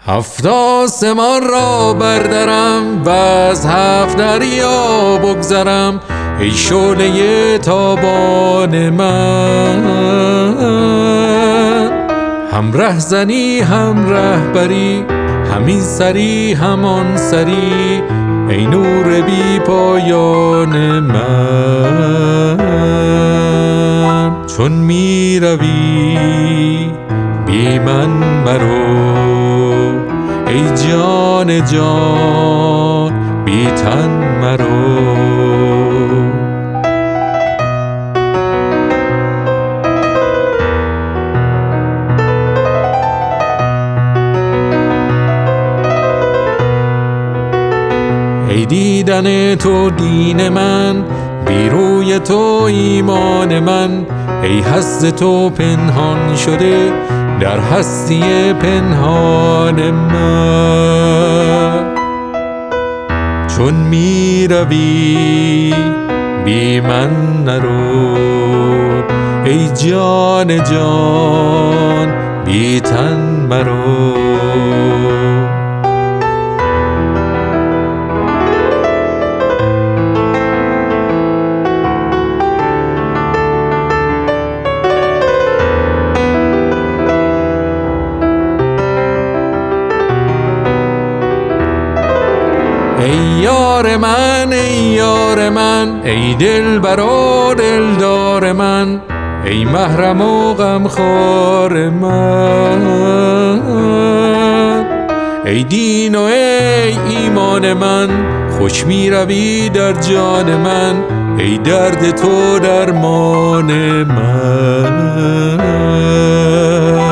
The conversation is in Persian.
7 آسمان را بردرم و از 7 دریا بگذرم، ای شعله تابان من. هم رهزنی هم رهبری، همین سری همان سری، ای نور بی پایان من. چون می روی بی من مرو، ای جان جان بی تن مرو. ای دیدن تو دین من، بی روی تو ایمان من، ای هست تو پنهان شده در هستی پنهان من. چون می روی بی من نرو، ای جان جان بی تن مرو. ای یار من ای یار من، ای دلبر و دلدار من، ای محرم و غمخوار من. ای دین و ای ایمان من، خوش می روی در جان من، ای درد تو درمان من.